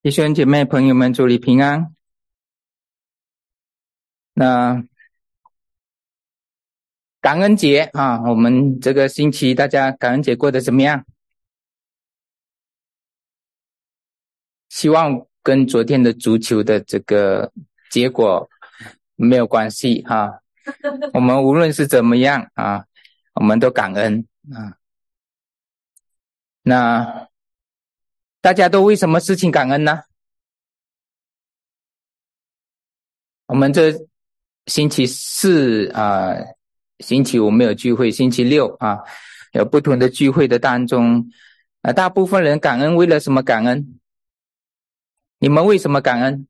弟兄姐妹朋友们，祝你平安。那感恩节啊，我们这个星期大家感恩节过得怎么样？希望跟昨天的足球的这个结果没有关系啊。我们无论是怎么样啊，我们都感恩啊。那大家都为什么事情感恩呢？我们这星期四啊，星期五没有聚会，星期六啊有不同的聚会的当中大部分人感恩为了什么感恩？你们为什么感恩？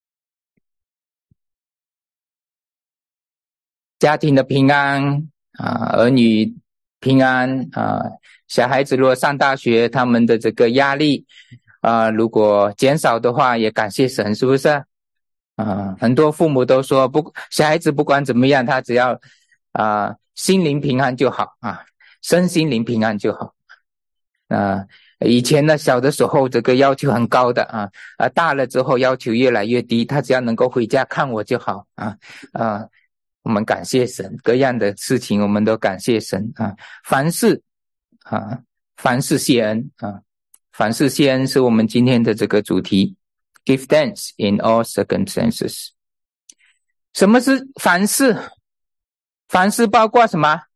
家庭的平安儿女平安小孩子如果上大学，他们的这个压力如果减少的话，也感谢神，是不是？很多父母都说小孩子不管怎么样，他只要心灵平安就好身心灵平安就好以前呢，小的时候这个要求很高的大了之后要求越来越低，他只要能够回家看我就好我们感谢神，各样的事情我们都感谢神凡事谢恩凡事谢恩是我们今天的这个主题。Give thanks in all circumstances。 什么是凡事？凡事包括什么？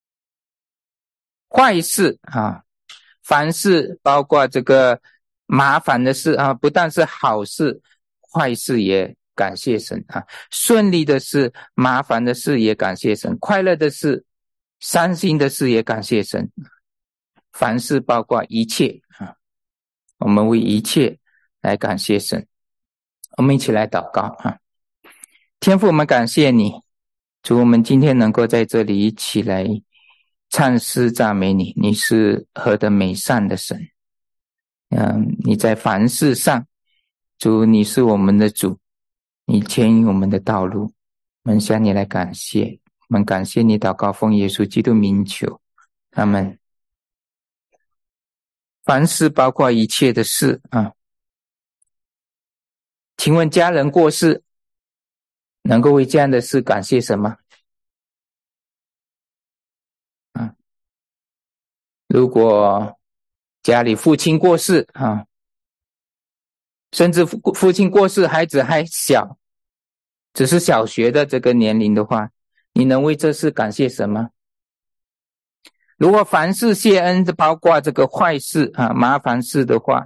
坏事凡事包括这个麻烦的事不但是好事，坏事也感谢神顺利的事，麻烦的事也感谢神，快乐的事，伤心的事也感谢神。凡事包括一切我们为一切来感谢神。我们一起来祷告天父，我们感谢你，主，我们今天能够在这里一起来唱诗赞美你，你是何等美善的神你在凡事上，主，你是我们的主，你牵引我们的道路，我们向你来感谢，我们感谢你，祷告奉耶稣基督名求，阿们。凡事包括一切的事请问家人过世，能够为这样的事感谢什么如果家里父亲过世甚至父亲过世孩子还小，只是小学的这个年龄的话，你能为这事感谢什么？如果凡事谢恩包括这个坏事麻烦事的话，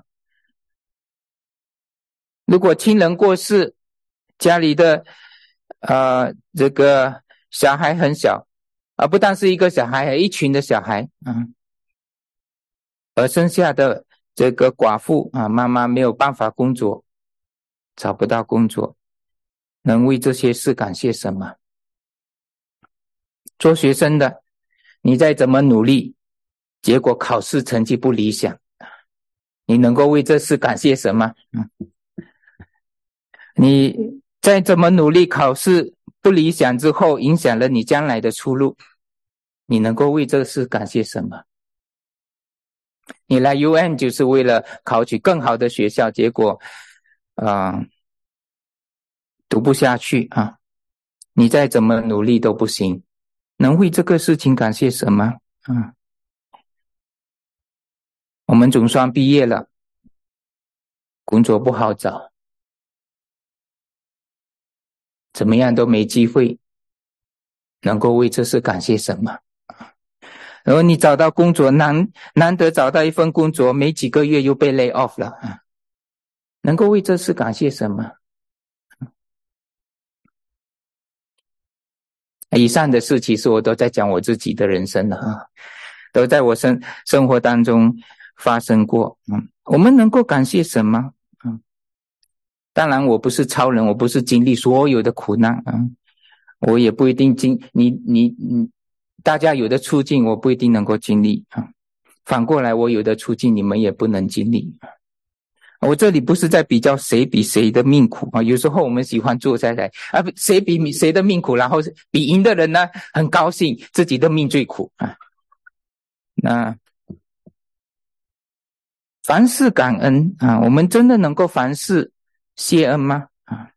如果亲人过世，家里的这个小孩很小不但是一个小孩，还一群的小孩而剩下的这个寡妇妈妈没有办法工作，找不到工作，能为这些事感谢什么？做学生的，你再怎么努力，结果考试成绩不理想，你能够为这事感谢什么你再怎么努力，考试不理想之后，影响了你将来的出路，你能够为这事感谢什么？你来 UM 就是为了考取更好的学校，结果读不下去你再怎么努力都不行，能为这个事情感谢什么我们总算毕业了，工作不好找，怎么样都没机会，能够为这事感谢什么？然后你找到工作，难得找到一份工作，没几个月又被 lay off 了能够为这事感谢什么？以上的事其实我都在讲我自己的人生了都在我生活当中发生过我们能够感谢什么当然我不是超人，我不是经历所有的苦难我也不一定大家有的处境我不一定能够经历反过来我有的处境你们也不能经历我这里不是在比较谁比谁的命苦有时候我们喜欢坐下来谁比谁的命苦，然后比赢的人呢很高兴自己的命最苦那凡事感恩啊，我们真的能够凡事谢恩吗？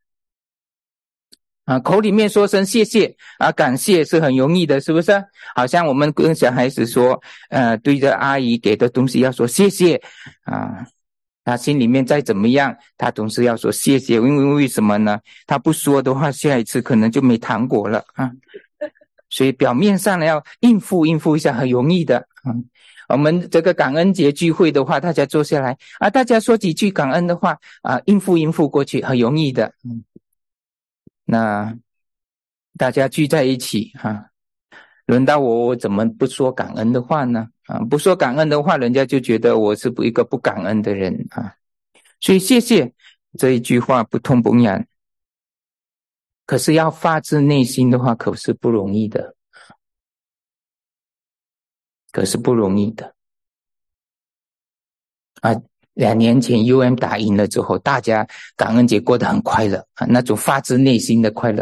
口里面说声谢谢啊，感谢是很容易的，是不是？好像我们跟小孩子说，对着阿姨给的东西要说谢谢啊，他心里面再怎么样，他总是要说谢谢，因为什么呢？他不说的话，下一次可能就没糖果了啊。所以表面上呢要应付一下，很容易的。我们这个感恩节聚会的话，大家坐下来啊，大家说几句感恩的话啊，应付过去，很容易的。那大家聚在一起轮到我怎么不说感恩的话呢？不说感恩的话，人家就觉得我是一个不感恩的人啊。所以谢谢这一句话不痛不痒，可是要发自内心的话，可是不容易的，2年前 UM 打赢了之后，大家感恩节过得很快乐那种发自内心的快乐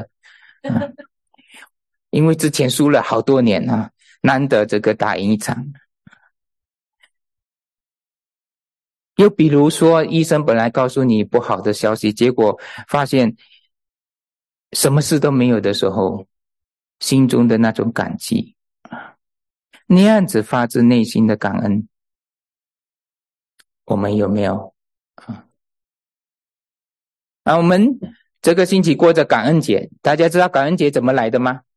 因为之前输了好多年难得这个打赢一场。又比如说医生本来告诉你不好的消息，结果发现什么事都没有的时候，心中的那种感激那样子发自内心的感恩，我们有没有我们这个星期过着感恩节，大家知道感恩节怎么来的吗？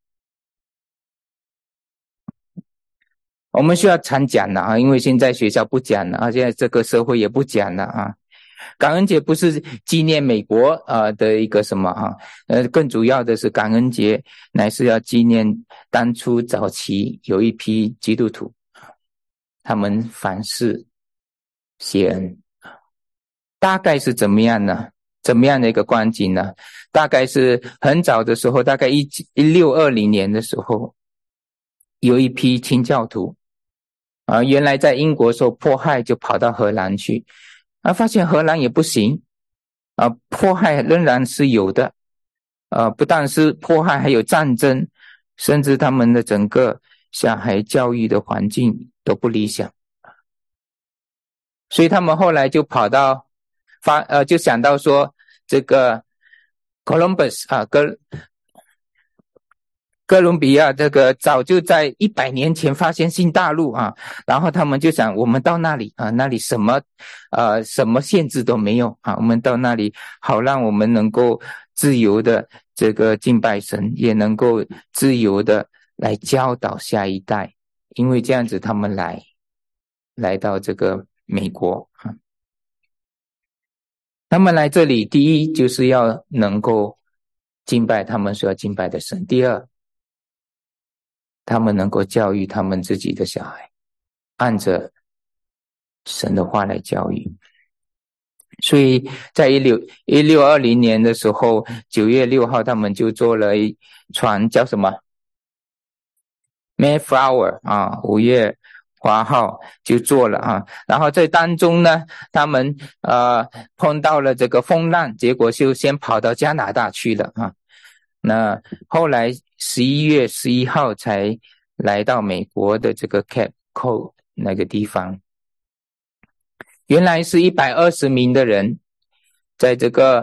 我们需要常讲了因为现在学校不讲了现在这个社会也不讲了感恩节不是纪念美国的一个什么更主要的是感恩节乃是要纪念当初早期有一批基督徒他们凡事谢恩大概是怎么样呢？怎么样的一个光景呢？大概是很早的时候，大概1620年的时候，有一批清教徒原来在英国受迫害，就跑到荷兰去发现荷兰也不行迫害仍然是有的不但是迫害，还有战争，甚至他们的整个小孩教育的环境都不理想，所以他们后来就跑到就想到说这个 Columbus 哥伦比亚这个早就在100年前发现新大陆然后他们就想我们到那里那里什么限制都没有我们到那里好让我们能够自由的这个敬拜神，也能够自由的来教导下一代，因为这样子他们来到这个美国他们来这里第一就是要能够敬拜他们所要敬拜的神，第二他们能够教育他们自己的小孩，按着神的话来教育。所以在1620年的时候9月6号他们就做了一船叫什么 Mayflower 5月花号就做了然后在当中呢他们碰到了这个风浪，结果就先跑到加拿大去了那后来11月11号才来到美国的这个 Cape Cod 那个地方，原来是120名的人在这个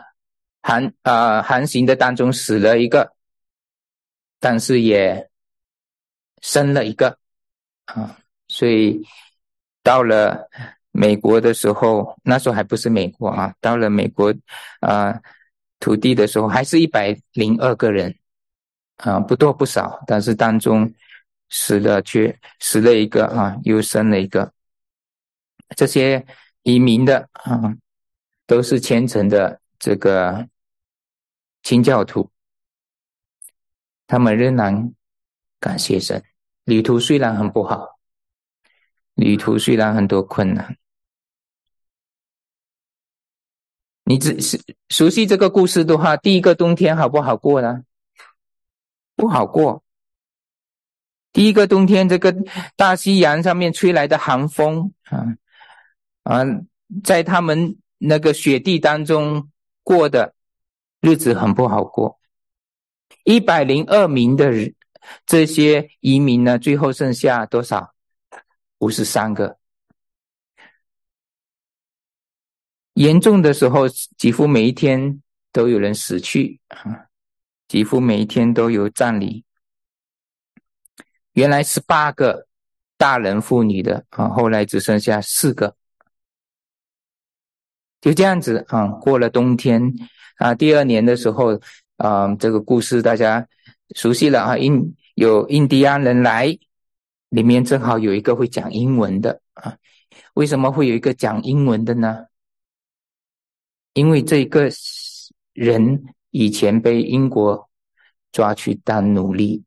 航行的当中死了一个，但是也生了一个所以到了美国的时候，那时候还不是美国到了美国土地的时候还是102个人不多不少，但是当中死了一个又生了一个。这些移民的都是虔诚的这个清教徒，他们仍然感谢神。旅途虽然很不好，旅途虽然很多困难，你熟悉这个故事的话，第一个冬天好不好过呢？不好过。第一个冬天，这个大西洋上面吹来的寒风在他们那个雪地当中过的日子很不好过。102名的这些移民呢，最后剩下多少？53个。 严重的时候几乎每一天都有人死去几乎每一天都有葬礼。原来18个大人妇女的后来只剩下4个。就这样子过了冬天第2年的时候这个故事大家熟悉了有印第安人来，里面正好有一个会讲英文的为什么会有一个讲英文的呢？因为这个人以前被英国抓去当奴隶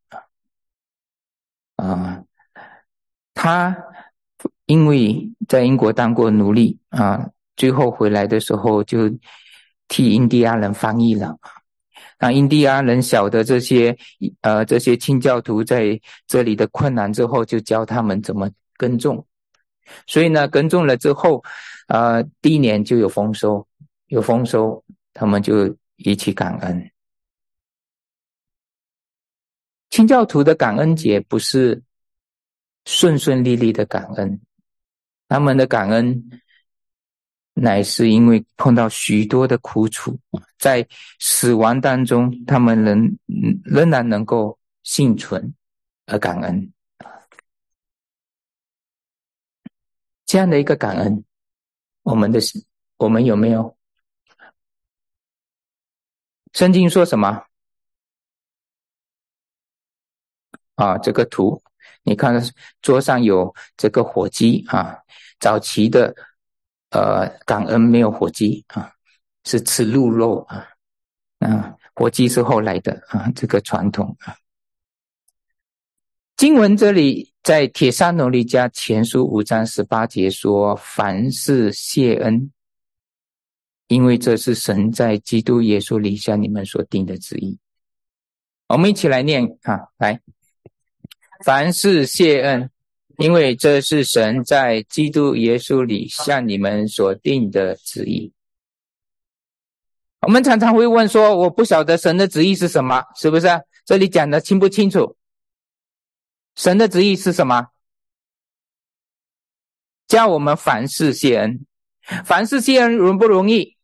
他因为在英国当过奴隶最后回来的时候就替印第安人翻译了。那印第安人晓得这些清教徒在这里的困难之后，就教他们怎么耕种。所以呢，耕种了之后第1年就有丰收，他们就一起感恩。清教徒的感恩节不是顺顺利利的感恩，他们的感恩乃是因为碰到许多的苦楚，在死亡当中他们仍然能够幸存而感恩。这样的一个感恩，我们有没有？圣经说什么这个图你看桌上有这个火鸡早期的感恩没有火鸡是吃鹿肉火鸡是后来的这个传统经文这里在帖撒罗尼迦前书5章18节说，凡事谢恩，因为这是神在基督耶稣里向你们所定的旨意。我们一起来念来，凡事谢恩，因为这是神在基督耶稣里向你们所定的旨意。我们常常会问说，我不晓得神的旨意是什么，是不是这里讲的清不清楚？神的旨意是什么？叫我们凡事谢恩。凡事谢恩容不容易？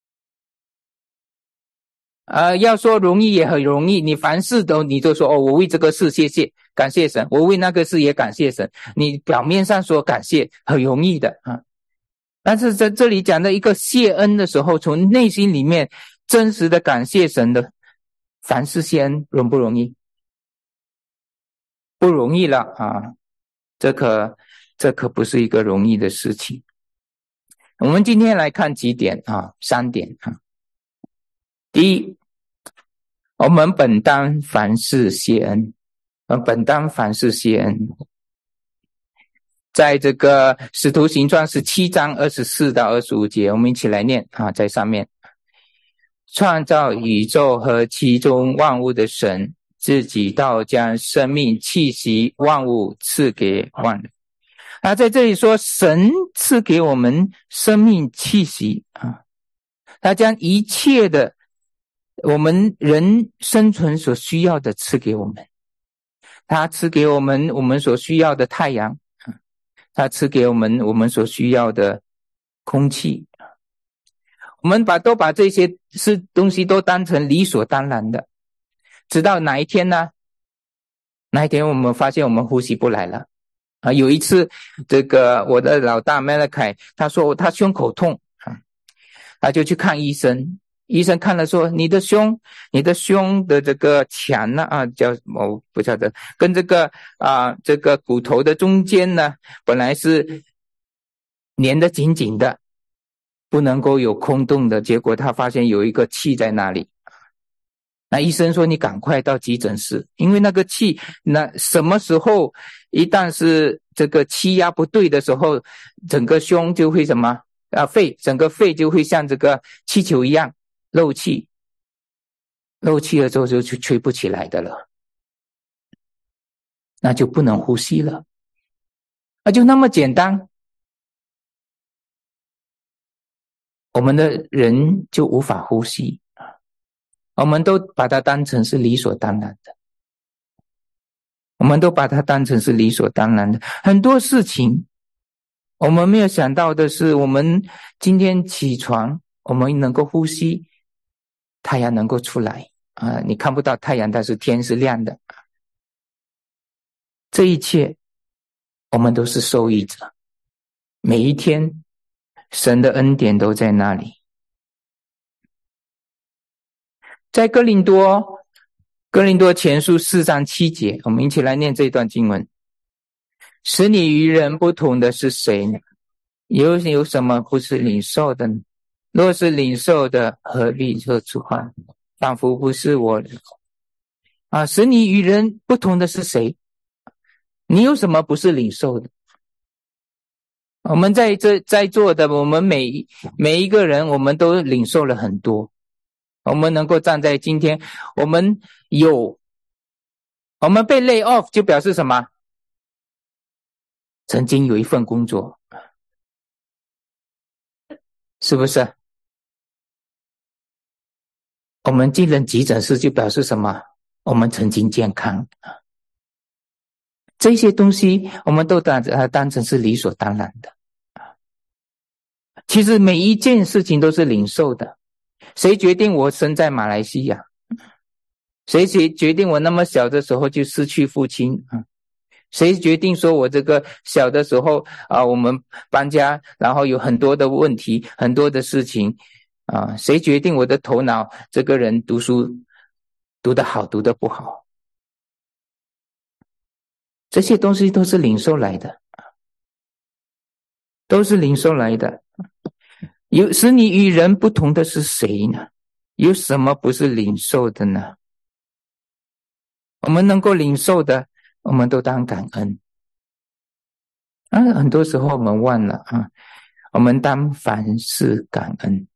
要说容易也很容易，你凡事你就说我为这个事谢谢感谢神，我为那个事也感谢神，你表面上说感谢很容易的但是在这里讲的一个谢恩的时候，从内心里面真实的感谢神的凡事谢恩容不容易？不容易了这可不是一个容易的事情。我们今天来看几点3点第一，我们本当凡事谢恩。在这个使徒行传17章24到25节，我们一起来念在上面。创造宇宙和其中万物的神，自己倒将生命气息万物赐给万人。在这里说神赐给我们生命气息他将一切的我们人生存所需要的赐给我们。他赐给我们所需要的太阳，他赐给我们所需要的空气。我们都把这些东西都当成理所当然的，直到哪一天呢？哪一天我们发现我们呼吸不来了有一次这个我的老大 Malachi 他说他胸口痛他就去看医生，医生看了说你的胸的这个墙叫我不晓得，跟这个骨头的中间呢本来是粘得紧紧的，不能够有空洞的，结果他发现有一个气在那里。那医生说你赶快到急诊室，因为那个气那什么时候一旦是这个气压不对的时候，整个胸就会什么整个肺就会像这个气球一样漏气了之后就吹不起来的了，那就不能呼吸了就那么简单，我们的人就无法呼吸我们都把它当成是理所当然的，很多事情我们没有想到的是，我们今天起床，我们能够呼吸，太阳能够出来啊！你看不到太阳，但是天是亮的。这一切，我们都是受益者。每一天，神的恩典都在那里。在哥林多前书4章7节，我们一起来念这一段经文。使你与人不同的是谁呢？有什么不是领受的呢？若是领受的，何必说出话？仿佛不是我啊！使你与人不同的是谁？你有什么不是领受的？我们在座的，我们每一个人，我们都领受了很多。我们能够站在今天，我们被 lay off 就表示什么？曾经有一份工作，是不是？我们进了急诊室就表示什么？我们曾经健康。这些东西我们都当成是理所当然的。其实每一件事情都是领受的。谁决定我生在马来西亚？谁决定我那么小的时候就失去父亲？谁决定说我这个小的时候我们搬家，然后有很多的问题，很多的事情谁决定我的头脑这个人读书读得好，读得不好？这些东西都是领受来的，都是领受来的。使你与人不同的是谁呢？有什么不是领受的呢？我们能够领受的，我们都当感恩。很多时候我们忘了我们当凡事感恩。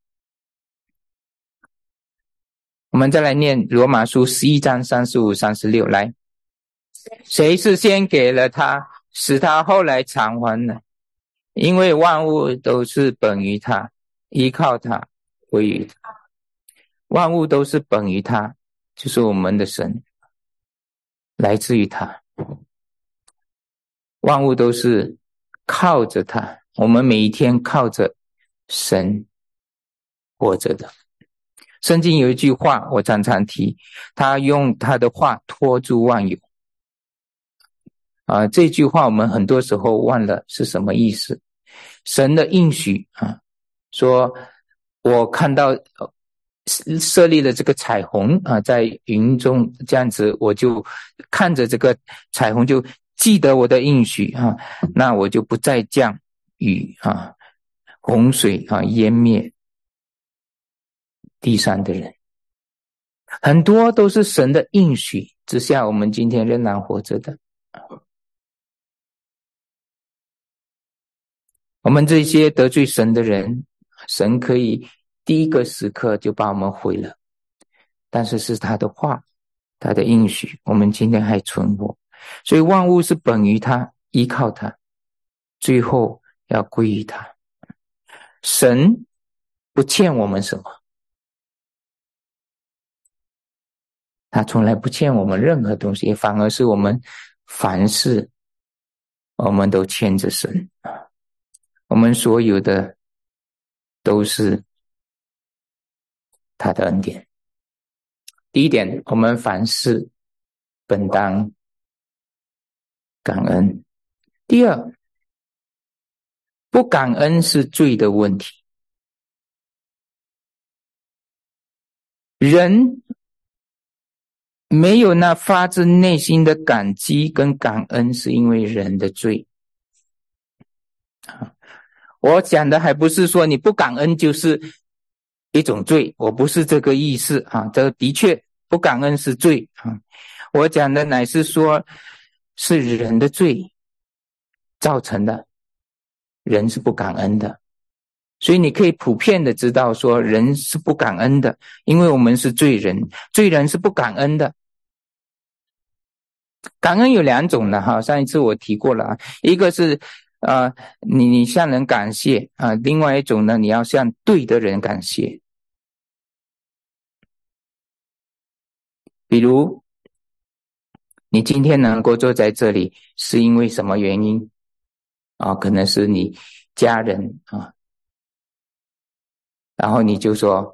我们再来念罗马书11章35、36，来，谁是先给了他，使他后来偿还呢？因为万物都是本于他，依靠他，归于他。万物都是本于他，就是我们的神，来自于他。万物都是靠着他，我们每一天靠着神活着的。圣经有一句话我常常提，他用他的话托住万有。这句话我们很多时候忘了是什么意思。神的应许说我看到设立了这个彩虹在云中，这样子我就看着这个彩虹就记得我的应许那我就不再降雨洪水淹灭地上的人。很多都是神的应许之下，我们今天仍然活着的。我们这些得罪神的人，神可以第一个时刻就把我们毁了，但是是他的话，他的应许，我们今天还存活。所以万物是本于他，依靠他，最后要归于他。神不欠我们什么，他从来不欠我们任何东西，反而是我们凡事我们都欠着神我们所有的都是他的恩典。第一点，我们凡事本当感恩。第二，不感恩是罪的问题。人没有那发自内心的感激跟感恩，是因为人的罪。我讲的还不是说你不感恩就是一种罪，我不是这个意思这的确不感恩是罪我讲的乃是说是人的罪造成的，人是不感恩的。所以你可以普遍的知道说人是不感恩的，因为我们是罪人，罪人是不感恩的。感恩有两种的上一次我提过了一个是你向人感谢另外一种呢，你要向对的人感谢。比如你今天能够坐在这里是因为什么原因？ 可能是你家人然后你就说，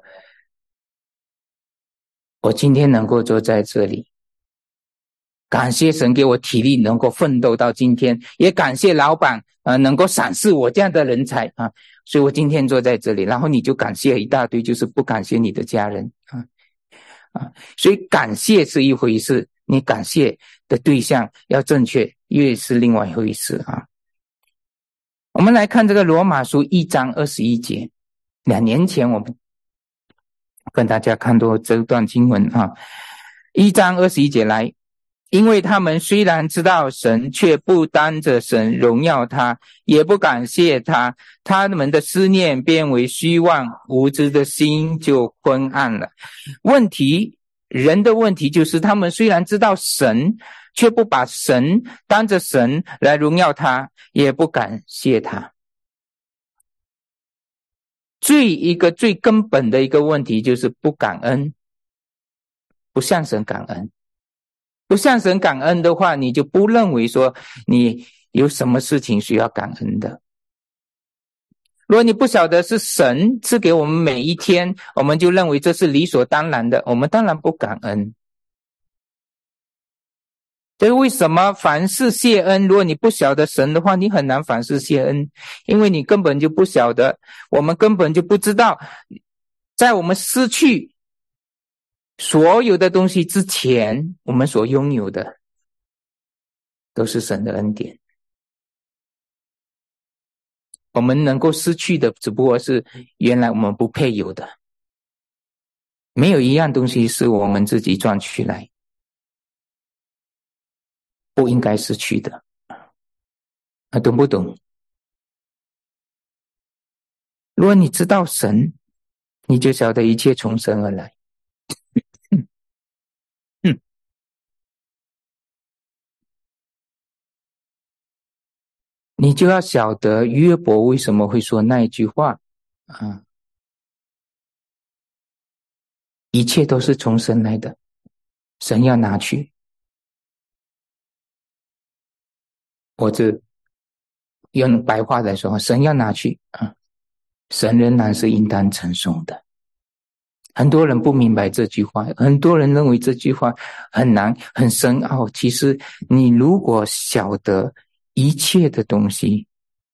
我今天能够坐在这里，感谢神给我体力能够奋斗到今天，也感谢老板能够赏识我这样的人才所以我今天坐在这里。然后你就感谢一大堆，就是不感谢你的家人所以感谢是一回事，你感谢的对象要正确，又是另外一回事我们来看这个罗马书1章21节，2年前我们跟大家看过这段经文1章21节来，因为他们虽然知道神，却不当着神荣耀他，也不感谢他，他们的思念变为虚妄，无知的心就昏暗了。人的问题就是他们虽然知道神，却不把神当着神来荣耀他，也不感谢他。最根本的一个问题就是不感恩，不向神感恩。不向神感恩的话，你就不认为说你有什么事情需要感恩的。如果你不晓得是神赐给我们每一天，我们就认为这是理所当然的，我们当然不感恩。这是为什么凡事谢恩，如果你不晓得神的话，你很难凡事谢恩，因为你根本就不晓得，我们根本就不知道，在我们失去所有的东西之前，我们所拥有的都是神的恩典。我们能够失去的只不过是原来我们不配有的，没有一样东西是我们自己赚取来不应该失去的懂不懂？如果你知道神，你就晓得一切从神而来你就要晓得约伯为什么会说那一句话一切都是从神来的，神要拿去。我这用白话来说，神要拿去神仍然是应当称颂的。很多人不明白这句话，很多人认为这句话很难很深奥。其实你如果晓得一切的东西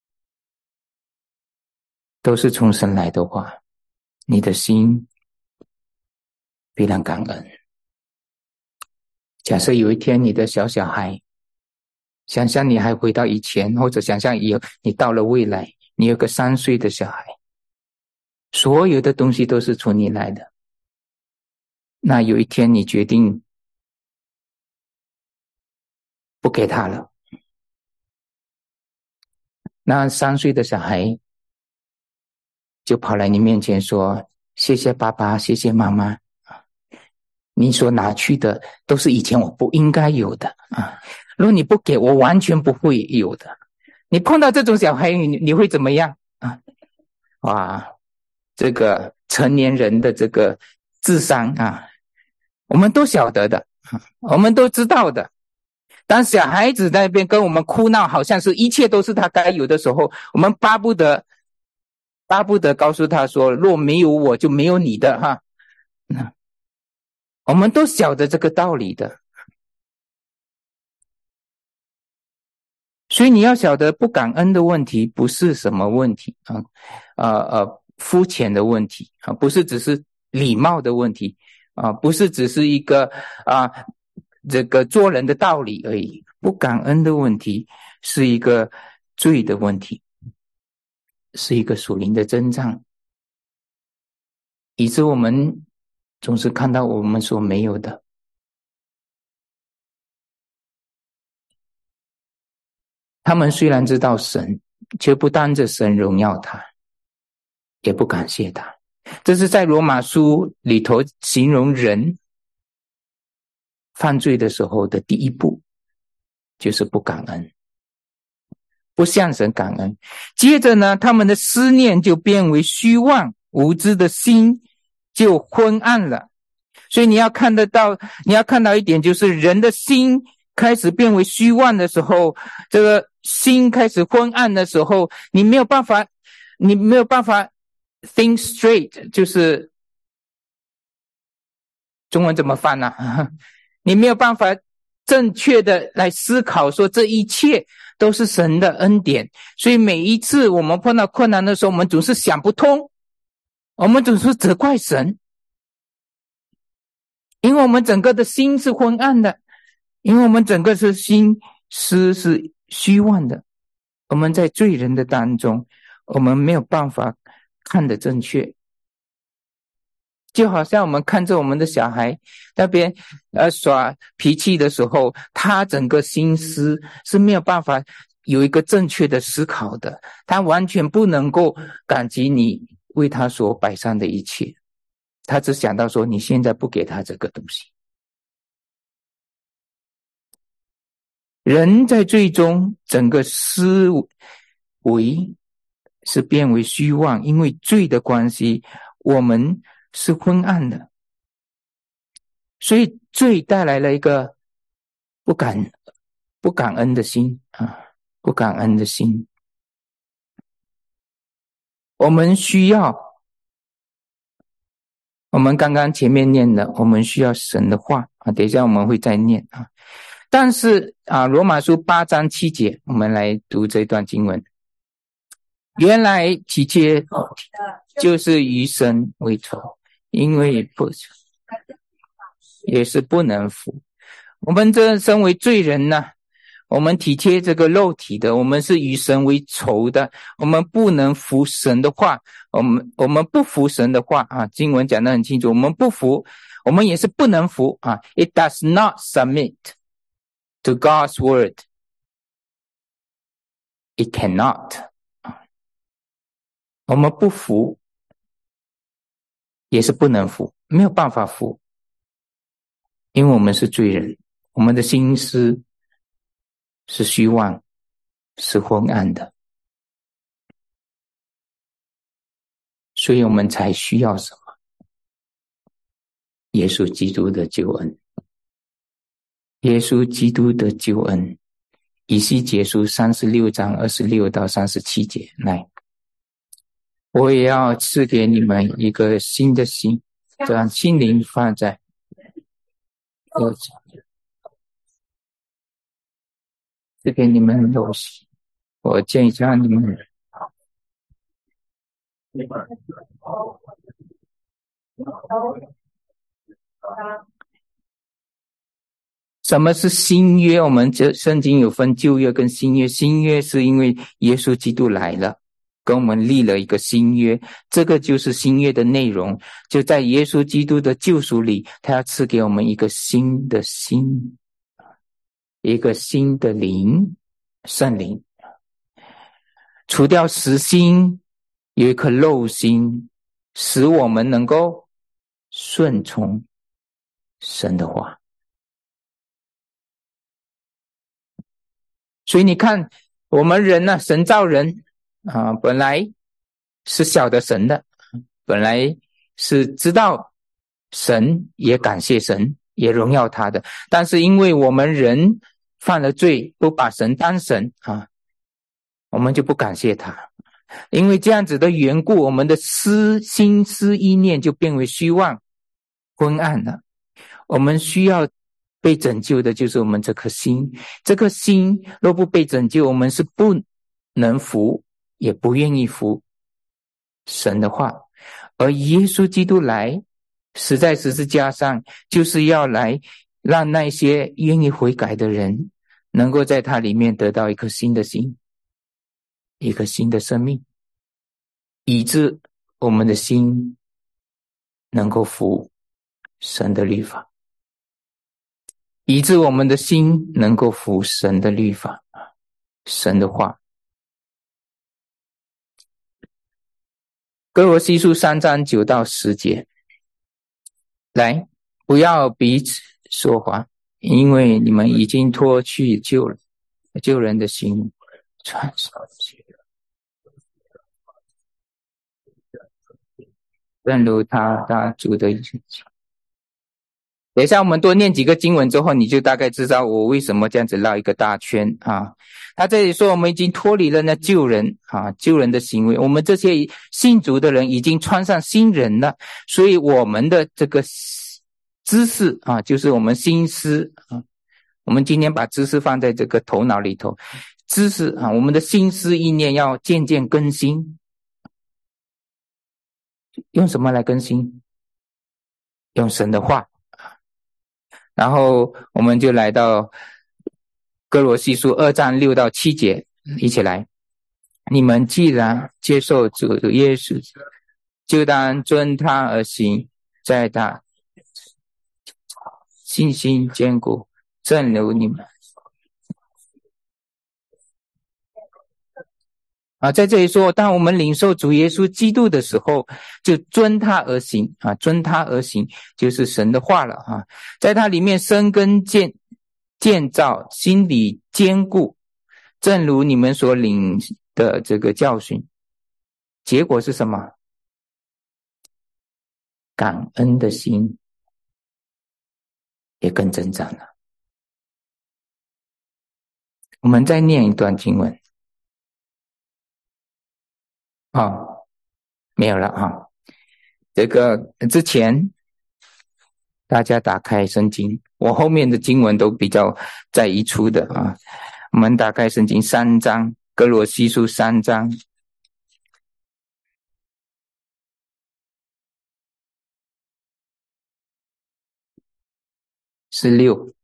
都是从神来的话，你的心非常感恩。假设有一天你的小孩，想象你还回到以前，或者想象你到了未来，你有个3岁的小孩，所有的东西都是从你来的。那有一天你决定不给他了，那3岁的小孩就跑来你面前说，谢谢爸爸，谢谢妈妈，你所拿去的都是以前我不应该有的如果你不给我，完全不会有的。你碰到这种小孩，你会怎么样哇，这个成年人的这个智商我们都晓得的我们都知道的。当小孩子在那边跟我们哭闹，好像是一切都是他该有的时候，我们巴不得告诉他说，若没有我就没有你的我们都晓得这个道理的。所以你要晓得，不感恩的问题不是什么问题肤浅的问题不是只是礼貌的问题不是只是一个这个做人的道理而已。不感恩的问题是一个罪的问题，是一个属灵的征战，以致我们总是看到我们所没有的。他们虽然知道神，却不当着神荣耀他，也不感谢他。这是在罗马书里头形容人犯罪的时候的第一步，就是不感恩，不向神感恩。接着呢，他们的思念就变为虚妄，无知的心就昏暗了。所以你要看到一点，就是人的心开始变为虚妄的时候，这个心开始昏暗的时候，你没有办法 think straight， 就是中文怎么翻呢？你没有办法正确的来思考说这一切都是神的恩典。所以每一次我们碰到困难的时候，我们总是想不通，我们总是责怪神，因为我们整个的心是昏暗的，因为我们整个是心思是虚妄的，我们在罪人的当中，我们没有办法看得正确。就好像我们看着我们的小孩那边耍脾气的时候，他整个心思是没有办法有一个正确的思考的，他完全不能够感激你为他所摆上的一切，他只想到说你现在不给他这个东西。人在最终整个思维是变为虚妄，因为罪的关系，我们是昏暗的，所以罪带来了一个不感恩的心啊，不感恩的心。我们需要，我们刚刚前面念的，我们需要神的话啊，等一下我们会再念啊。但是啊，罗马书8章7节，我们来读这段经文。原来体贴就是与神为仇，因为不也是不能服。我们这身为罪人呢，我们体贴这个肉体的，我们是与神为仇的，我们不能服神的话，我们不服神的话啊，经文讲得很清楚，我们不服，我们也是不能服啊。It does not submit to God's word. It cannot. 我们不服，也是不能服，没有办法服，因为我们是罪人，我们的心思是虚妄，是昏暗的，所以我们才需要什么？耶稣基督的救恩。耶稣基督的救恩。以西结书36章26到37节，来，我也要赐给你们一个新的心，将心灵放在赐给你们肉心，我见一下你们什么是新约？我们这圣经有分旧约跟新约，新约是因为耶稣基督来了，跟我们立了一个新约，这个就是新约的内容，就在耶稣基督的救赎里，他要赐给我们一个新的心，一个新的灵，圣灵，除掉实心，有一颗肉心，使我们能够顺从神的话。所以你看我们人呢，神造人啊，本来是晓得神的，本来是知道神，也感谢神，也荣耀他的，但是因为我们人犯了罪，不把神当神啊，我们就不感谢他，因为这样子的缘故，我们的心思意念就变为虚妄昏暗了。我们需要被拯救的就是我们这颗心，这颗心若不被拯救，我们是不能服，也不愿意服神的话。而耶稣基督来死在十字架上，就是要来让那些愿意悔改的人能够在他里面得到一颗新的心，一个新的生命，以致我们的心能够服神的律法，以致我们的心能够服神的律法，神的话。哥罗西书3章9到10节，来，不要彼此说话，因为你们已经脱去旧人的心，穿上正如他主的意思。 等一下我们多念几个经文之后，你就大概知道我为什么这样子绕一个大圈啊。他这里说我们已经脱离了那旧人啊，旧人的行为，我们这些信主的人已经穿上新人了，所以我们的这个知识啊，就是我们心思啊，我们今天把知识放在这个头脑里头，知识啊，我们的心思意念要渐渐更新。用什么来更新？用神的话。然后我们就来到哥罗西书2章6到7节，一起来。你们既然接受主耶稣，就当遵他而行，在他信心坚固，正如你们在这里说，当我们领受主耶稣基督的时候，就遵他而行啊，遵他而行就是神的话了啊，在他里面生根建造，心里坚固，正如你们所领的这个教训。结果是什么？感恩的心也更增长了。我们再念一段经文。没有了啊。这个之前大家打开圣经，我后面的经文都比较在移出的啊。我们打开圣经3章，哥罗西书3章16，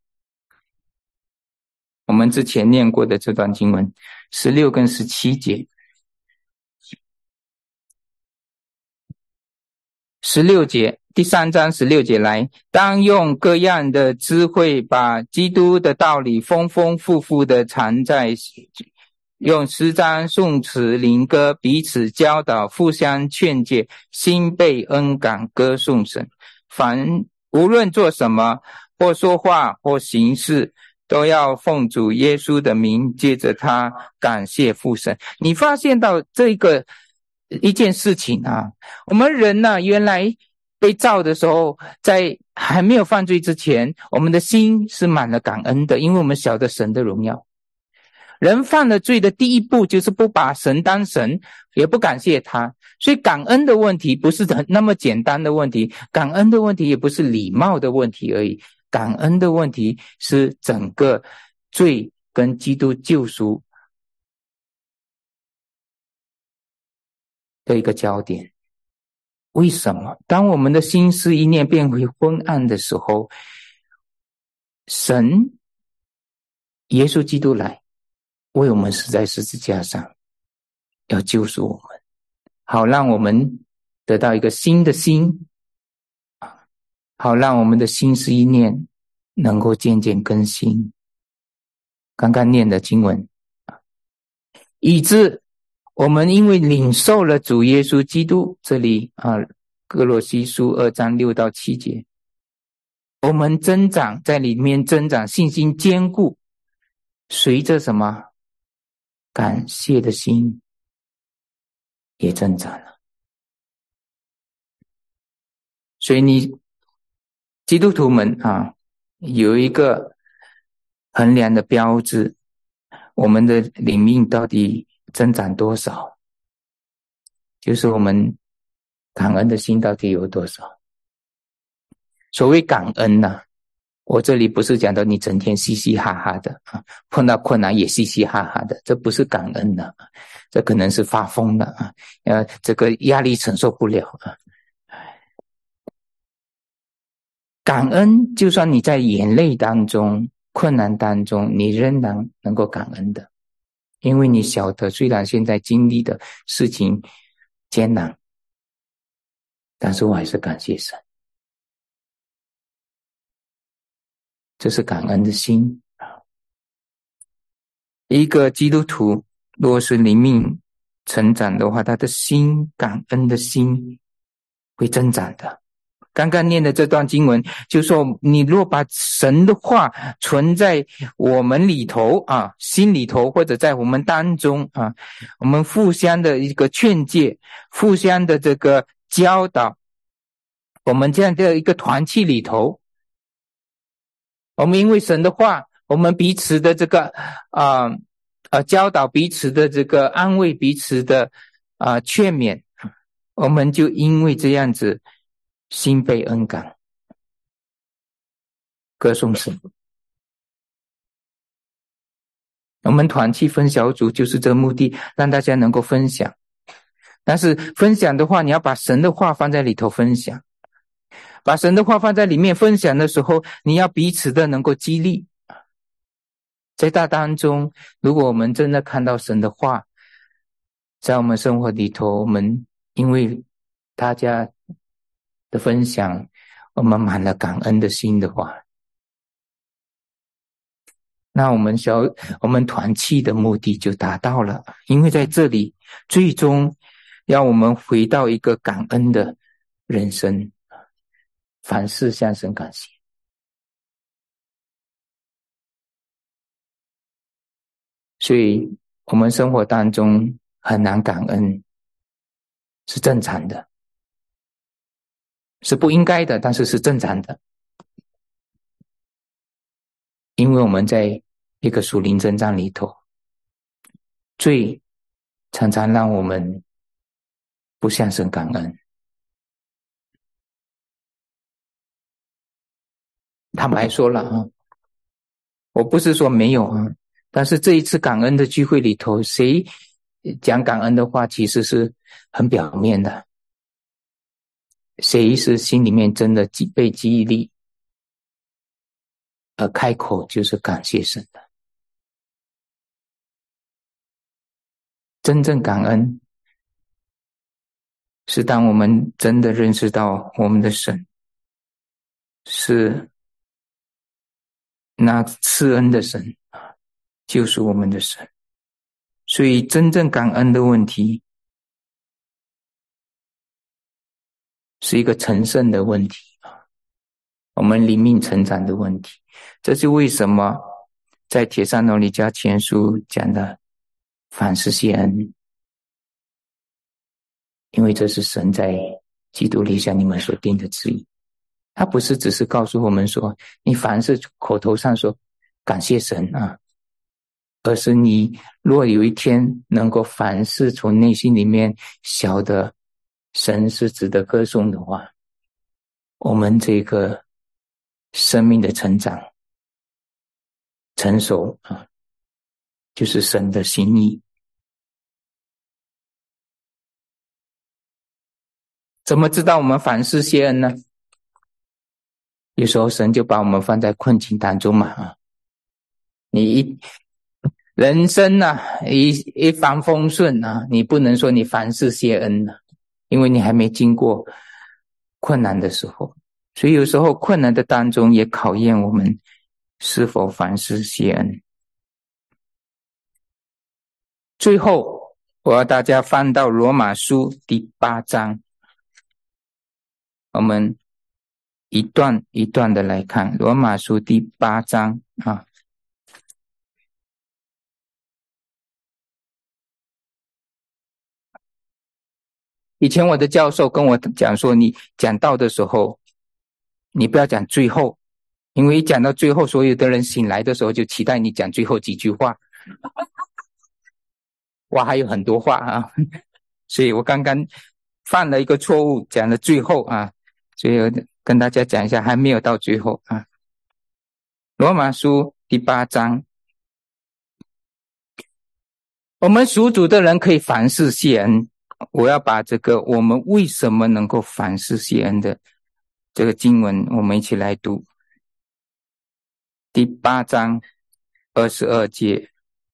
我们之前念过的这段经文16跟17节。16节，第3章16节来，当用各样的智慧把基督的道理丰丰富富的藏在，用诗章颂词灵歌彼此教导，互相劝诫，心被恩感歌颂神。凡无论做什么，或说话或行事，都要奉主耶稣的名，借着他感谢父神。你发现到这个一件事情啊，我们人呢，原来被造的时候，在还没有犯罪之前，我们的心是满了感恩的，因为我们晓得神的荣耀。人犯了罪的第一步就是不把神当神，也不感谢他。所以感恩的问题不是那么简单的问题，感恩的问题也不是礼貌的问题而已，感恩的问题是整个罪跟基督救赎的一个焦点。为什么？当我们的心思意念变为昏暗的时候，神耶稣基督来为我们死在十字架上，要救赎我们，好让我们得到一个新的心，好让我们的心思意念能够渐渐更新。刚刚念的经文，以致我们因为领受了主耶稣基督，这里哥罗西书2章6到7节，我们增长，在里面增长，信心坚固，随着什么？感谢的心也增长了。所以你基督徒们有一个衡量的标志，我们的灵命到底增长多少，就是我们感恩的心到底有多少。所谓感恩我这里不是讲到你整天嘻嘻哈哈的碰到困难也嘻嘻哈哈的，这不是感恩这可能是发疯的这个压力承受不了感恩，就算你在眼泪当中、困难当中，你仍然能够感恩的，因为你晓得，虽然现在经历的事情艰难，但是我还是感谢神。这是感恩的心。一个基督徒若是灵命成长的话，他的心，感恩的心会增长的。刚刚念的这段经文就说，你若把神的话存在我们里头心里头，或者在我们当中我们互相的一个劝诫，互相的这个教导，我们这样的一个团契里头， 我们因为神的话，我们彼此的这个教导，彼此的这个安慰，彼此的劝勉，我们就因为这样子心被恩感，歌颂神。我们团契分小组就是这个目的，让大家能够分享。但是分享的话，你要把神的话放在里头分享，把神的话放在里面分享的时候，你要彼此的能够激励。在大当中，如果我们真的看到神的话在我们生活里头，我们因为大家的分享，我们满了感恩的心的话，那我们团契的目的就达到了。因为在这里最终要我们回到一个感恩的人生，凡事向神感谢。所以我们生活当中很难感恩是正常的，是不应该的，但是是正常的。因为我们在一个属灵征战里头，罪常常让我们不向神感恩。坦白说了我不是说没有但是这一次感恩的聚会里头，谁讲感恩的话其实是很表面的，谁是心里面真的被激励而开口就是感谢神的。真正感恩是当我们真的认识到我们的神是那赐恩的神，就是我们的神。所以真正感恩的问题是一个成圣的问题，我们灵命成长的问题。这是为什么在帖撒罗尼迦前书讲的凡事谢恩，因为这是神在基督里向你们所定的旨意。他不是只是告诉我们说你凡事口头上说感谢神而是你若有一天能够凡事从内心里面晓得神是值得歌颂的话，我们这个生命的成长成熟就是神的心意。怎么知道我们凡事谢恩呢？有时候神就把我们放在困境当中嘛你人生一帆风顺你不能说你凡事谢恩因为你还没经过困难的时候。所以有时候困难的当中也考验我们是否凡事谢恩。最后我要大家翻到罗马书第8章，我们一段一段的来看罗马书第8章以前我的教授跟我讲说，你讲道的时候你不要讲最后，因为一讲到最后所有的人醒来的时候就期待你讲最后几句话我还有很多话所以我刚刚犯了一个错误，讲了最后所以跟大家讲一下，还没有到最后罗马书第8章，我们属主的人可以凡事谢恩。我要把这个我们为什么能够凡事谢恩的这个经文我们一起来读。第8章22节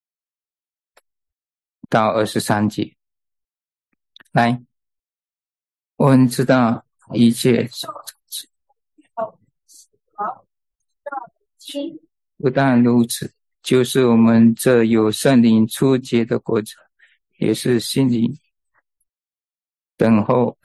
到23节。来，我们知道一切不但如此，就是我们这有圣灵初结的果子，也是心里等候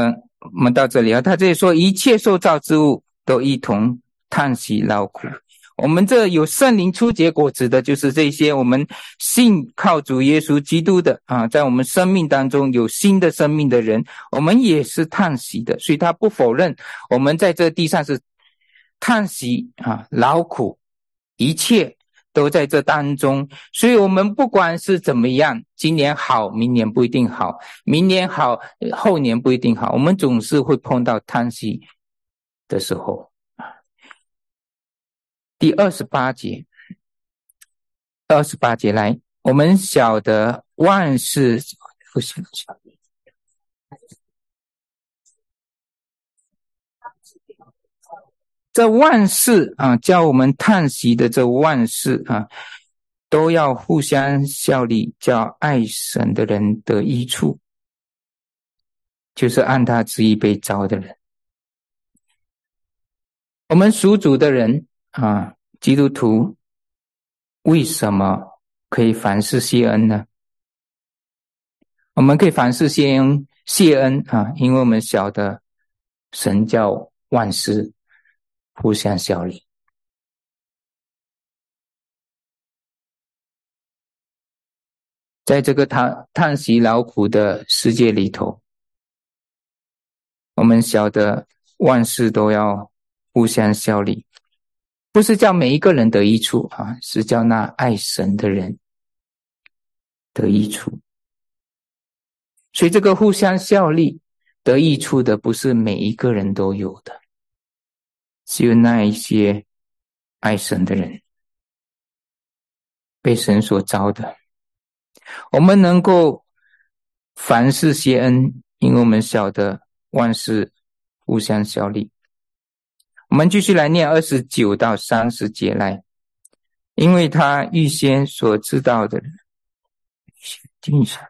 我们到这里他这里说一切受造之物都一同叹息劳苦， 我们这有圣灵初结果子的，就是这些我们信靠主耶稣基督的在我们生命当中有新的生命的人，我们也是叹息的。所以他不否认我们在这地上是叹息劳苦，一切都在这当中。所以我们不管是怎么样，今年好明年不一定好，明年好后年不一定好，我们总是会碰到叹息的时候。第28节来，我们晓得万事不行，这万事叫我们叹息的这万事都要互相效力，叫爱神的人得益处，就是按他旨意被召的人。我们属主的人基督徒为什么可以凡事谢恩呢？我们可以凡事谢恩因为我们晓得神叫万事互相效力。在这个叹息劳苦的世界里头，我们晓得万事都要互相效力，不是叫每一个人得益处是叫那爱神的人得益处。所以这个互相效力得益处的不是每一个人都有的，只有那一些爱神的人，被神所召的。我们能够凡事谢恩，因为我们晓得万事互相效力。我们继续来念29到30节来，因为他预先所知道的人定下，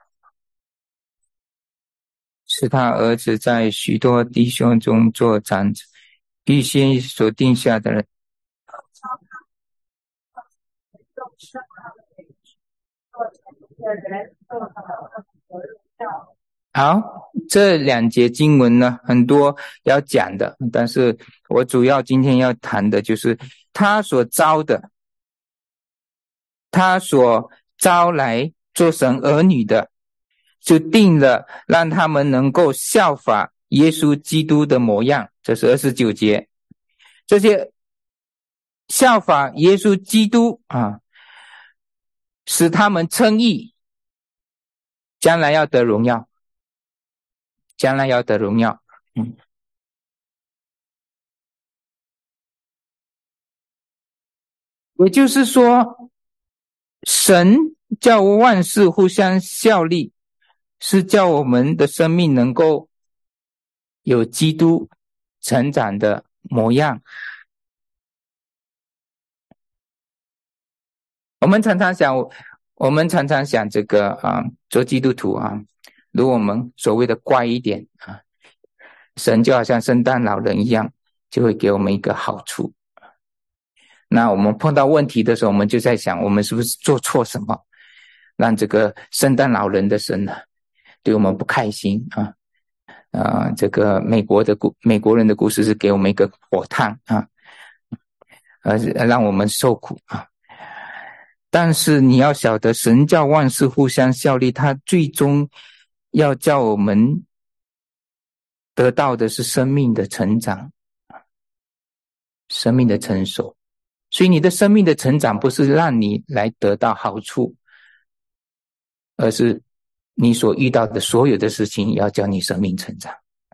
是他儿子在许多弟兄中做长子，预先所定下的人好，这2节经文呢，很多要讲的，但是我主要今天要谈的就是他所招的，他所招来做神儿女的，就定了让他们能够效法耶稣基督的模样，这是29节。这些效法耶稣基督使他们称义，将来要得荣耀，将来要得荣耀。也就是说，神叫万事互相效力，是叫我们的生命能够有基督成长的模样。我们常常想这个做基督徒如果我们所谓的乖一点神就好像圣诞老人一样，就会给我们一个好处。那我们碰到问题的时候，我们就在想，我们是不是做错什么，让这个圣诞老人的神对我们不开心这个美国人的故事是给我们一个火炭让我们受苦但是你要晓得，神叫万事互相效力，他最终要叫我们得到的是生命的成长，生命的成熟。所以你的生命的成长不是让你来得到好处，而是你所遇到的所有的事情要叫你生命成长。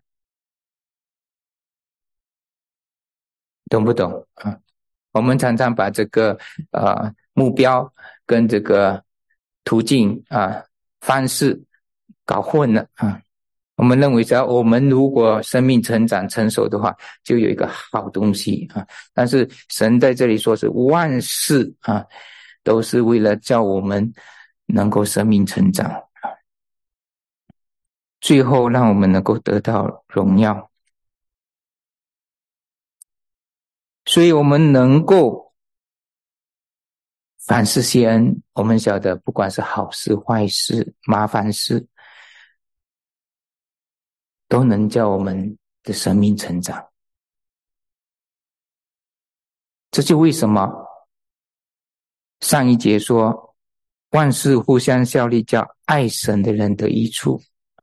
懂不懂我们常常把这个目标跟这个途径方式搞混了我们认为只要我们如果生命成长成熟的话，就有一个好东西但是神在这里说是万事都是为了叫我们能够生命成长最后让我们能够得到荣耀。所以我们能够凡事谢恩，我们晓得不管是好事坏事麻烦事，都能叫我们的生命成长。 这就为什么上一节说万事互相效力，叫爱神的人得益处。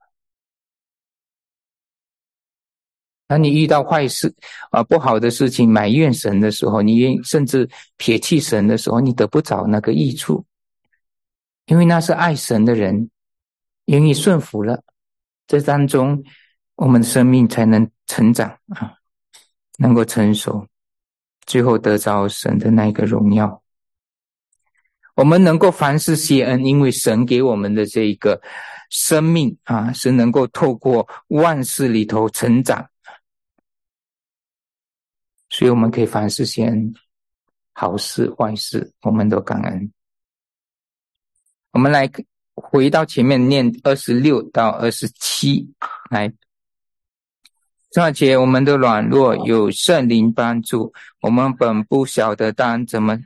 当你遇到坏事不好的事情，埋怨神的时候，你甚至撇弃神的时候，你得不着那个益处，因为那是爱神的人愿意顺服了，这当中我们的生命才能成长能够成熟，最后得着神的那个荣耀。我们能够凡事谢恩，因为神给我们的这一个生命是能够透过万事里头成长，所以我们可以凡事谢恩，好事坏事我们都感恩。我们来回到前面念26到27，来，况且我们的软弱有圣灵帮助，我们本不晓得当怎么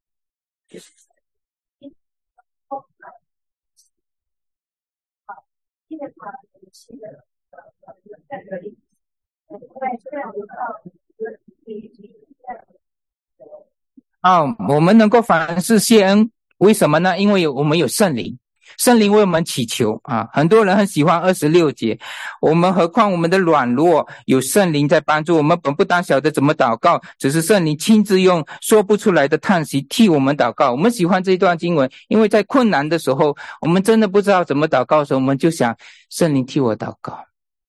我们能够凡事谢恩，为什么呢？因为我们有圣灵，圣灵为我们祈求很多人很喜欢26节，我们何况我们的软弱有圣灵在帮助，我们本不当晓得怎么祷告，只是圣灵亲自用说不出来的叹息替我们祷告。我们喜欢这段经文，因为在困难的时候，我们真的不知道怎么祷告的时候，我们就想圣灵替我祷告。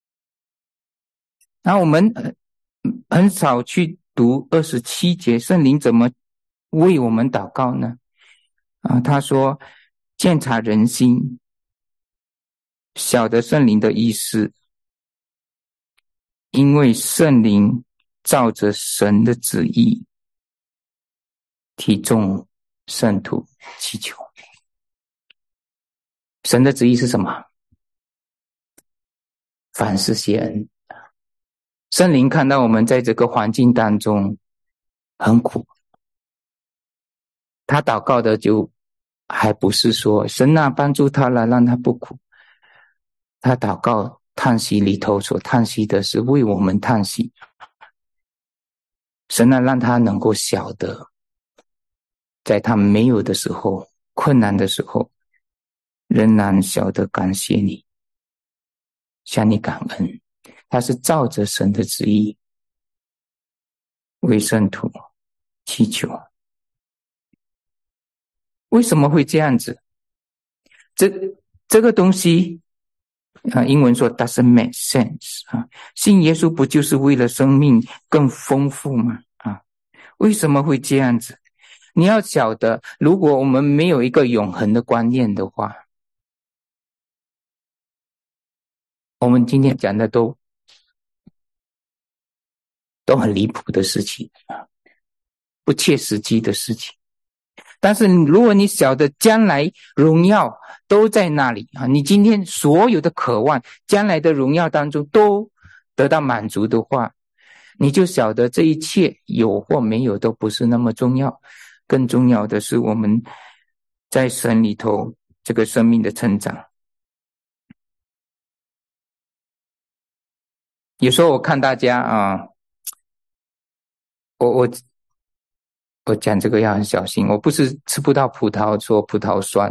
然后我们很少去读27节，圣灵怎么为我们祷告呢？他说鉴察人心，晓得圣灵的意思，因为圣灵照着神的旨意替众圣徒祈求。神的旨意是什么？凡事谢恩。圣灵看到我们在这个环境当中很苦，他祷告的就还不是说神帮助他了让他不苦，他祷告叹息里头所叹息的是为我们叹息，神让他能够晓得在他没有的时候，困难的时候，仍然晓得感谢你，向你感恩。他是照着神的旨意为圣徒祈求。为什么会这样子？这个东西英文说 doesn't make sense 信耶稣不就是为了生命更丰富吗？为什么会这样子？你要晓得，如果我们没有一个永恒的观念的话，我们今天讲的都很离谱的事情不切实际的事情。但是如果你晓得将来荣耀都在那里你今天所有的渴望将来的荣耀当中都得到满足的话，你就晓得这一切有或没有都不是那么重要，更重要的是我们在神里头这个生命的成长。有时候我看大家我讲这个要很小心，我不是吃不到葡萄说葡萄酸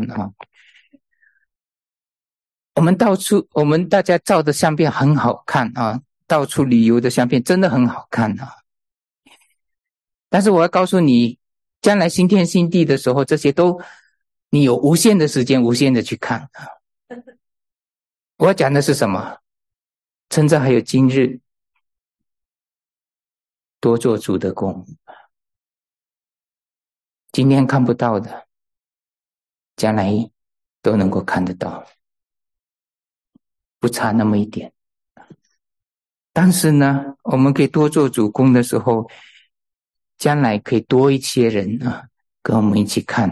我们大家照的相片很好看到处旅游的相片真的很好看但是我要告诉你，将来新天新地的时候，这些都你有无限的时间无限的去看我要讲的是什么？趁着还有今日，多做主的工。今天看不到的，将来都能够看得到，不差那么一点。但是呢，我们可以多做主工的时候，将来可以多一些人跟我们一起看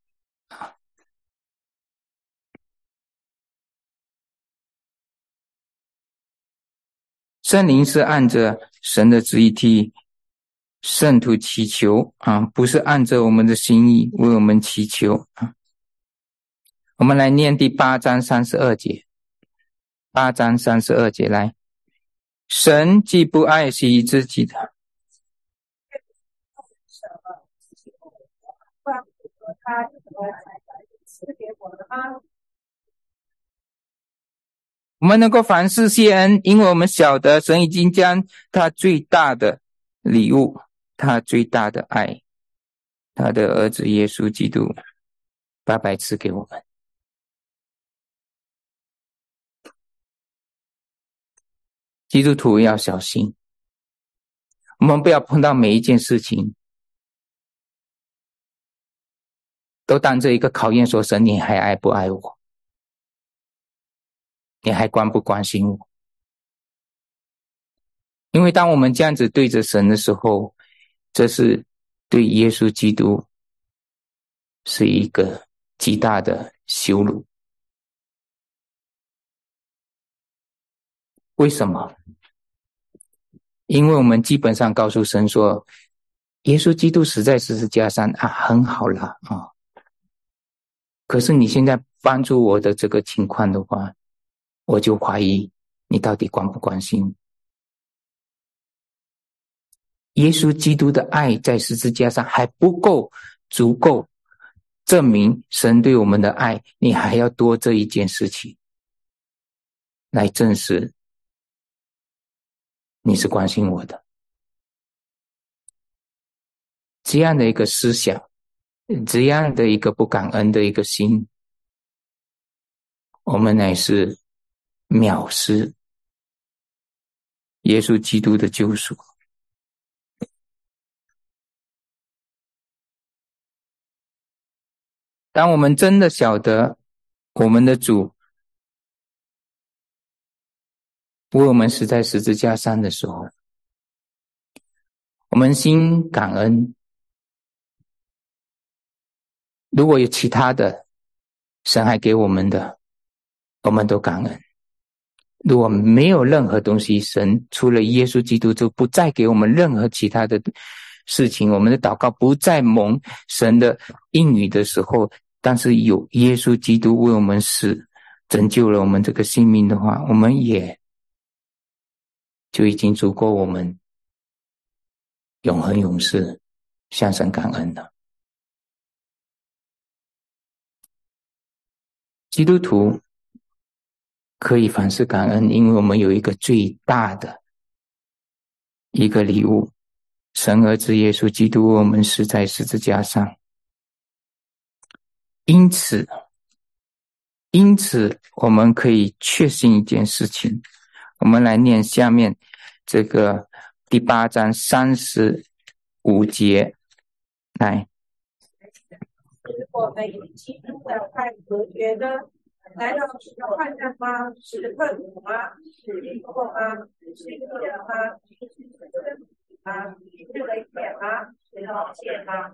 圣灵是按着神的旨意替圣徒祈求不是按着我们的心意为我们祈求我们来念第8章32节。8章32节来，神既不爱惜自己的， 他赐给我们吗？ 我们能够凡事谢恩，因为我们晓得神已经将他最大的礼物，他最大的爱，他的儿子耶稣基督白白赐给我们。基督徒要小心，我们不要碰到每一件事情都当这一个考验，说神你还爱不爱我，你还关不关心我。因为当我们这样子对着神的时候，这是对耶稣基督是一个极大的羞辱。为什么？因为我们基本上告诉神说，耶稣基督死在十字架上啊，很好了啊。可是你现在帮助我的这个情况的话，我就怀疑你到底关不关心。耶稣基督的爱在十字架上还不够足够证明神对我们的爱，你还要多这一件事情来证实你是关心我的。这样的一个思想，这样的一个不感恩的一个心，我们乃是藐视耶稣基督的救赎。当我们真的晓得我们的主为我们死在十字架上的时候，我们心感恩。如果有其他的神还给我们的，我们都感恩。如果没有任何东西，神除了耶稣基督就不再给我们任何其他的事情，我们的祷告不再蒙神的应允的时候，但是有耶稣基督为我们死，拯救了我们这个性命的话，我们也就已经足够我们永恒永世向神感恩了。基督徒可以凡事感恩，因为我们有一个最大的一个礼物，神儿子耶稣基督为我们死在十字架上。因此我们可以确信一件事情，我们来念下面这个第8章35节来。 我们与基督的爱隔绝呢？难道是患难吗？是困苦吗？是逼迫吗？是敌人吗？是真理吗？是危险吗？是冒险吗？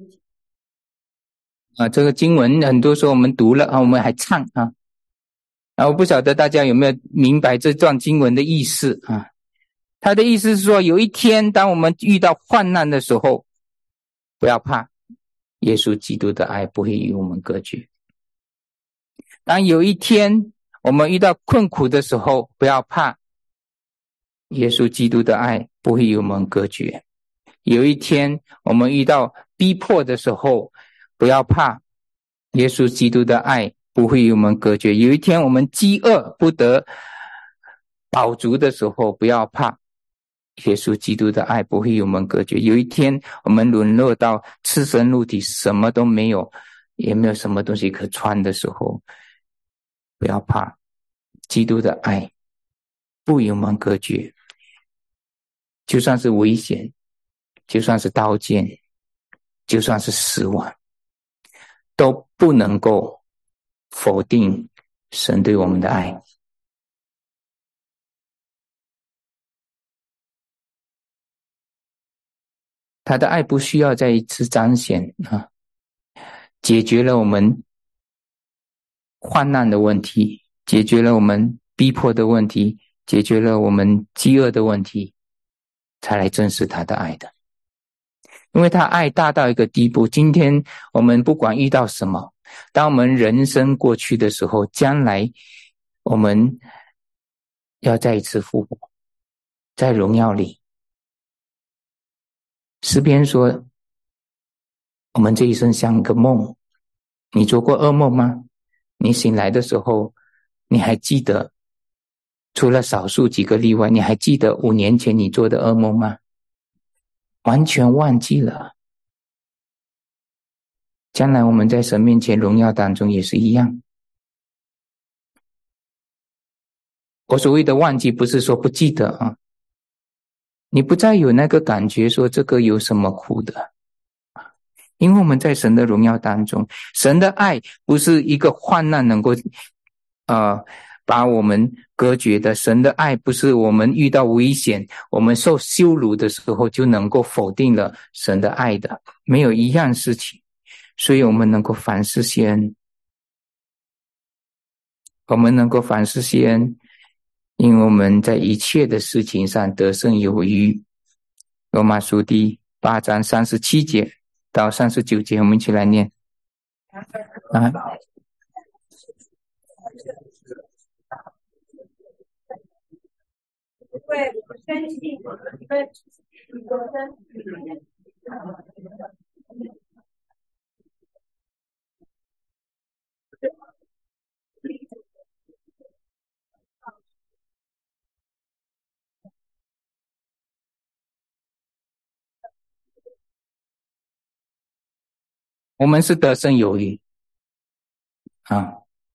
这个经文很多时候我们读了我们还唱我不晓得大家有没有明白这段经文的意思他的意思是说，有一天当我们遇到患难的时候，不要怕，耶稣基督的爱不会与我们隔绝。当有一天我们遇到困苦的时候，不要怕，耶稣基督的爱不会与我们隔绝。有一天我们遇到逼迫的时候，不要怕，耶稣基督的爱不会与我们隔绝。有一天我们饥饿不得饱足的时候，不要怕，耶稣基督的爱不会与我们隔绝。有一天我们沦落到赤身露体，什么都没有，也没有什么东西可穿的时候，不要怕，基督的爱不与我们隔绝。就算是危险，就算是刀剑，就算是死亡，都不能够否定神对我们的爱。他的爱不需要再一次彰显解决了我们患难的问题，解决了我们逼迫的问题，解决了我们饥饿的问题，才来证实他的爱的。因为他爱大到一个地步，今天我们不管遇到什么，当我们人生过去的时候，将来我们要再一次复活，在荣耀里。诗篇说，我们这一生像个梦， 你做过噩梦吗？你醒来的时候，你还记得，除了少数几个例外，你还记得5年前你做的噩梦吗？完全忘记了。将来我们在神面前荣耀当中也是一样。我所谓的忘记，不是说不记得啊，你不再有那个感觉说这个有什么苦的。因为我们在神的荣耀当中，神的爱不是一个患难能够把我们隔绝的，神的爱不是我们遇到危险，我们受羞辱的时候就能够否定了神的爱的，没有一样事情。所以我们能够凡事谢恩，我们能够凡事谢恩，因为我们在一切的事情上得胜有余。罗马书第8章37节到39节，我们一起来念啊。 因为我相信你们我们是得胜有余啊。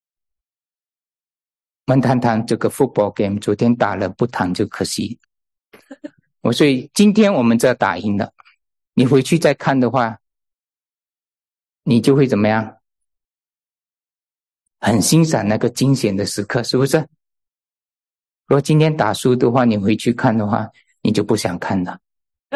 我们谈谈这个 football game， 昨天打了不谈就可惜。所以今天我们这打赢了，你回去再看的话，你就会怎么样？很欣赏那个惊险的时刻，是不是？如果今天打输的话，你回去看的话，你就不想看了。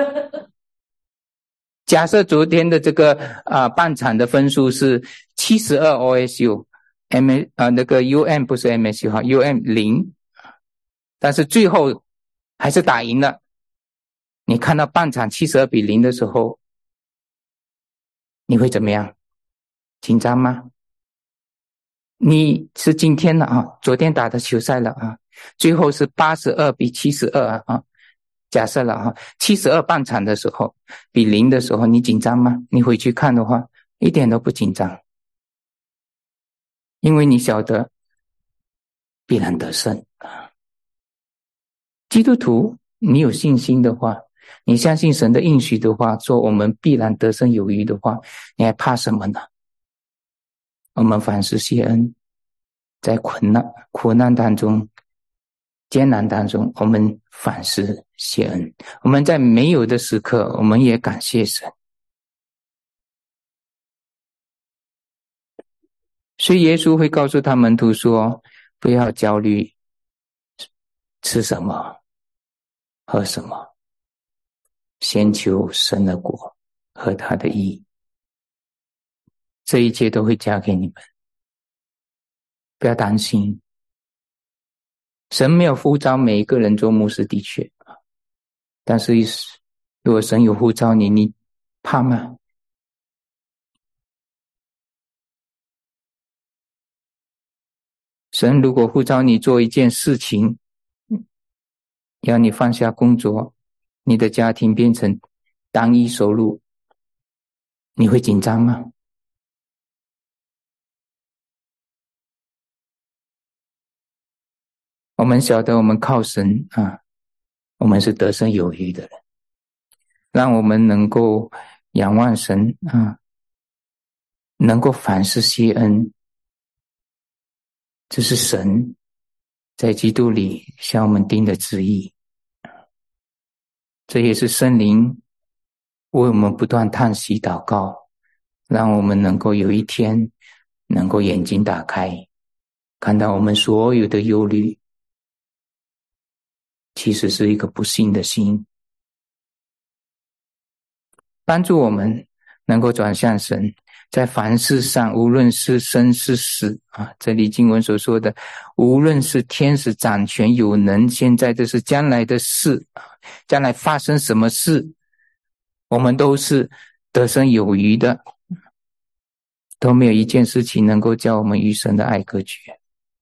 假设昨天的这个半场的分数是72 OSU， 那个 UM 不是 MSU 哈 ，UM 0，但是最后还是打赢了。你看到半场72-0的时候，你会怎么样？紧张吗？你是今天了啊，昨天打的球赛了啊，最后是82-72啊。假设了哈，72半场的时候比0的时候，你紧张吗？你回去看的话，一点都不紧张，因为你晓得必然得胜。基督徒，你有信心的话，你相信神的应许的话，说我们必然得胜有余的话，你还怕什么呢？我们凡事谢恩，在苦难当中，艰难当中，我们凡事谢恩。我们在没有的时刻，我们也感谢神。所以耶稣会告诉他门徒说，不要焦虑吃什么喝什么，先求神的国和他的义，这一切都会加给你们，不要担心。神没有呼召每一个人做牧师，的确，但是如果神有呼召你，你怕吗？神如果呼召你做一件事情，要你放下工作，你的家庭变成单一收入，你会紧张吗？我们晓得我们靠神啊，我们是得胜有余的人，让我们能够仰望神啊，能够凡事谢恩，这是神在基督里向我们定的旨意，这也是圣灵为我们不断叹息祷告，让我们能够有一天能够眼睛打开，看到我们所有的忧虑其实是一个不幸的心，帮助我们能够转向神，在凡事上，无论是生是死啊，这里经文所说的，无论是天使掌权有能，现在这是将来的事，将来发生什么事，我们都是得胜有余的，都没有一件事情能够叫我们与神的爱隔绝。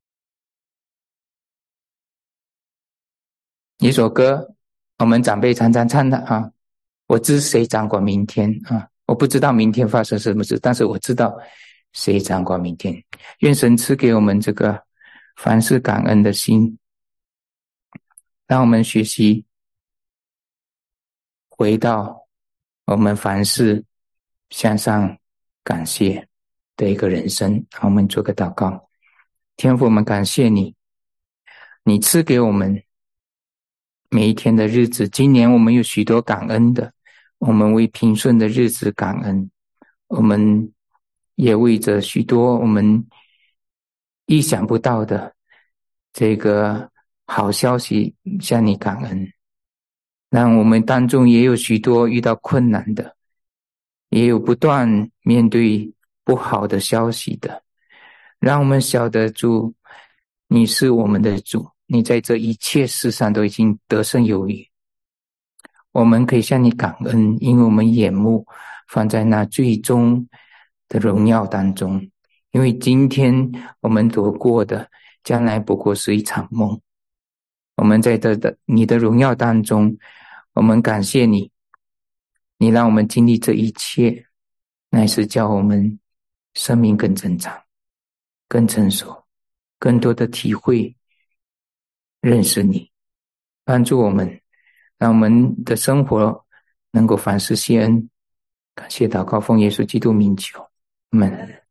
一首歌我们长辈常常唱的啊，我知谁掌管明天啊，我不知道明天发生什么事，但是我知道谁掌管明天。愿神赐给我们这个凡事感恩的心，让我们学习回到我们凡事向上感谢的一个人生。让我们做个祷告。天父，我们感谢你，你赐给我们每一天的日子。今年我们有许多感恩的，我们为平顺的日子感恩，我们也为着许多我们意想不到的这个好消息向你感恩。让我们当中也有许多遇到困难的，也有不断面对不好的消息的，让我们晓得主，你是我们的主，你在这一切事上都已经得胜有余。我们可以向你感恩，因为我们眼目放在那最终的荣耀当中，因为今天我们所过的将来不过是一场梦。我们在你的荣耀当中，我们感谢你，你让我们经历这一切，乃是叫我们生命更增长，更成熟，更多的体会认识你，帮助我们，让我们的生活能够凡事谢恩。感谢祷告，奉耶稣基督名求，阿们。